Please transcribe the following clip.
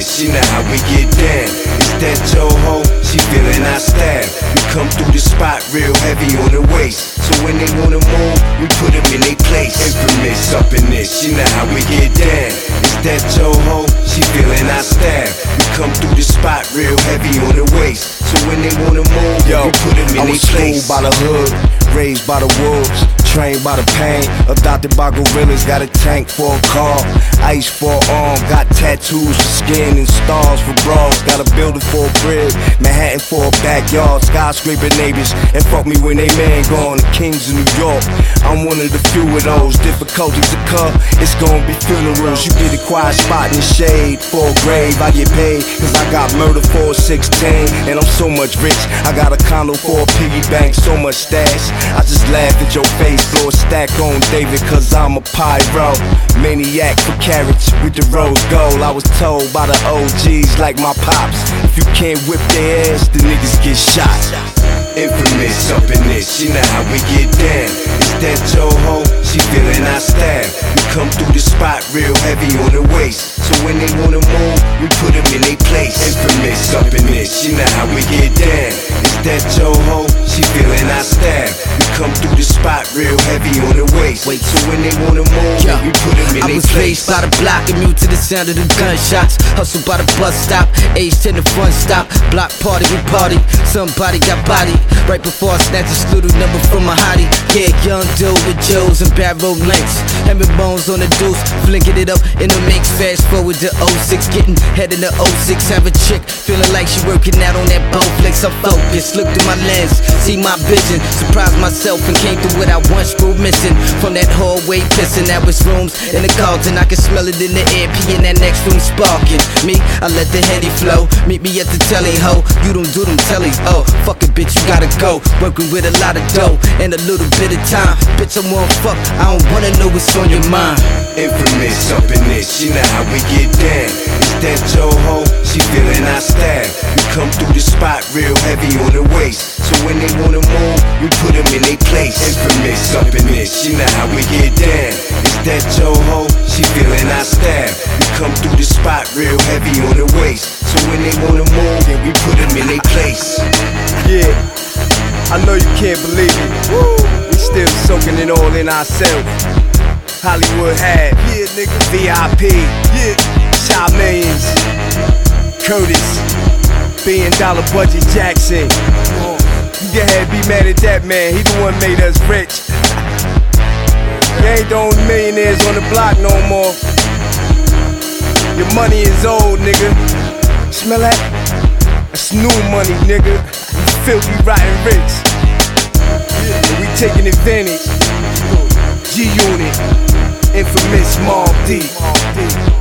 infamous, you know how we get down. Is that your hoe? She feeling our style. We come through the spot real heavy on the waist. So when they wanna move, we put them in their place. Infamous up in this, you know how we get down. Is that your hoe? She feeling our style. We come through the spot real heavy on the waist. So when they wanna move, we put them in their place. I was schooled by the hood, raised by the wolves, trained by the pain, adopted by gorillas. Got a tank for a car, ice for an arm. Got tattoos for skin and stars for bras. Got a building for a crib, Manhattan for a backyard. Skyscraper neighbors, and fuck me when they man gone. The kings of New York, I'm one of the few of those. Difficulties occur, it's gonna be funerals. You get a quiet spot in the shade for a grave. I get paid, cause I got murder for a 16. And I'm so much rich, I got a condo for a piggy bank, so much stash. I just laugh at your face, blow a stack on David, cause I'm a pyro. Maniac for carrots with the rose gold. I was told by the OGs like my pops, if you can't whip their ass, the niggas get shot. Infamous up in this, you know how we get down. Is that your hoe? She feeling our style. We come through the spot real heavy on the waist. So when they wanna move, we put them in their place. Infamous up in this, you know how we get down. Is that your hoe? She feeling our style. We come through the spot real heavy on the waist. So when they wanna move, we put them in their place. I was raised by the block, immune to the sound of the gunshots. Hustle by the bus stop, aged in the front stop. Block party, we party, somebody got body. Right before I snatch a little number from a hottie. Yeah, young dude with Joes and barrel lengths. Having bones on the deuce, flinking it up in the mix. Fast forward to 06, getting head in the 06. Have a chick, feeling like she working out on that Bowflex. I'm focused, look through my lens, see my vision. Surprised myself and came through what I once grew missing. From that hallway pissing, now it's rooms in the Carlton. I can smell it in the air, pee in that next room sparking. Me, I let the Henny flow, meet me at the telly, ho. You don't do them tellies, oh, fuck it, bitch, you gotta go. Working with a lot of dough and a little bit of time. Bitch, I wanna fuck, I don't wanna know what's on your mind. Infamous up in this, you know how we get down. Is that your hoe? She feeling our style. We come through the spot real heavy on the waist. So when they wanna move, we put them in their place. Infamous up in this, you know how we get down. Is that your hoe? She feeling our style. We come through the spot real heavy on the waist. So when they wanna move, we put them in their place. Yeah, I know you can't believe it. We still soaking it all in ourselves. Hollywood had, yeah, nigga. VIP, yeah. Shaw Millions, Curtis, $1 billion budget Jackson. You can have be mad at that man, he the one made us rich. You ain't the only millionaires on the block no more. Your money is old, nigga. Smell that? That's new money, nigga. You filthy, rotten rich. And we taking advantage. G-Unit, infamous Mobb Deep.